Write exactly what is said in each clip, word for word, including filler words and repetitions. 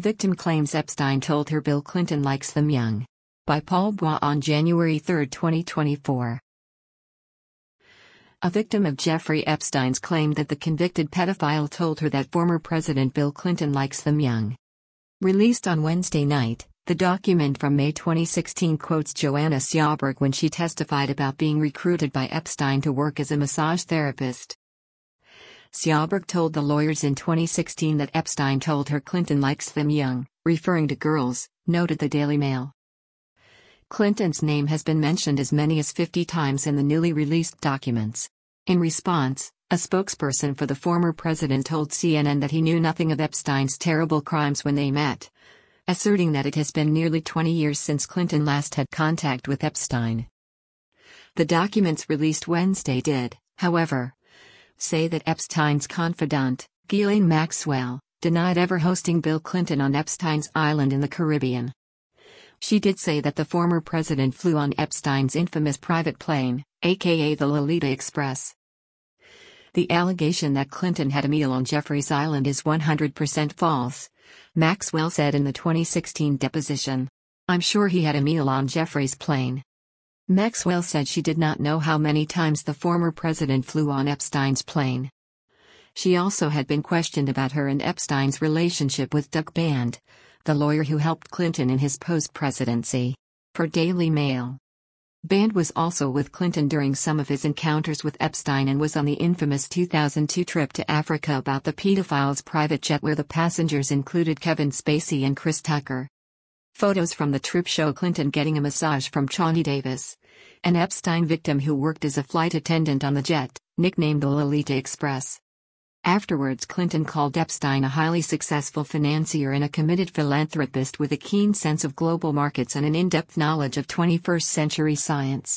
Victim claims Epstein told her Bill Clinton likes them young. By Paul Bois on January third, twenty twenty-four. A victim of Jeffrey Epstein's claimed that the convicted pedophile told her that former President Bill Clinton likes them young. Released on Wednesday night, the document from May twenty sixteen quotes Joanna Sjöberg when she testified about being recruited by Epstein to work as a massage therapist. Sjöberg told the lawyers in twenty sixteen that Epstein told her Clinton likes them young, referring to girls, noted the Daily Mail. Clinton's name has been mentioned as many as fifty times in the newly released documents. In response, a spokesperson for the former president told C N N that he knew nothing of Epstein's terrible crimes when they met, asserting that it has been nearly twenty years since Clinton last had contact with Epstein. The documents released Wednesday did, however, say that Epstein's confidant, Ghislaine Maxwell, denied ever hosting Bill Clinton on Epstein's Island in the Caribbean. She did say that the former president flew on Epstein's infamous private plane, aka the Lolita Express. The allegation that Clinton had a meal on Jeffrey's Island is one hundred percent false, Maxwell said in the twenty sixteen deposition. I'm sure he had a meal on Jeffrey's plane. Maxwell said she did not know how many times the former president flew on Epstein's plane. She also had been questioned about her and Epstein's relationship with Doug Band, the lawyer who helped Clinton in his post-presidency. For Daily Mail. Band was also with Clinton during some of his encounters with Epstein and was on the infamous two thousand two trip to Africa about the pedophile's private jet where the passengers included Kevin Spacey and Chris Tucker. Photos from the trip show Clinton getting a massage from Chauny Davis, an Epstein victim who worked as a flight attendant on the jet, nicknamed the Lolita Express. Afterwards, Clinton called Epstein a highly successful financier and a committed philanthropist with a keen sense of global markets and an in-depth knowledge of twenty-first century science.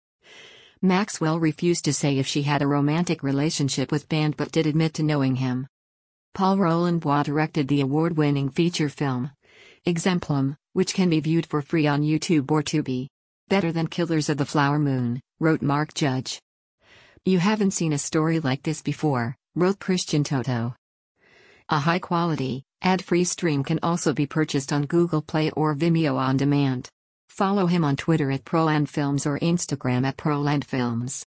Maxwell refused to say if she had a romantic relationship with Band but did admit to knowing him. Paul Roland Bois directed the award-winning feature film, Exemplum, which can be viewed for free on YouTube or Tubi. Better than Killers of the Flower Moon, wrote Mark Judge. You haven't seen a story like this before, wrote Christian Toto. A high-quality, ad-free stream can also be purchased on Google Play or Vimeo on demand. Follow him on Twitter at ProlandFilms or Instagram at ProlandFilms.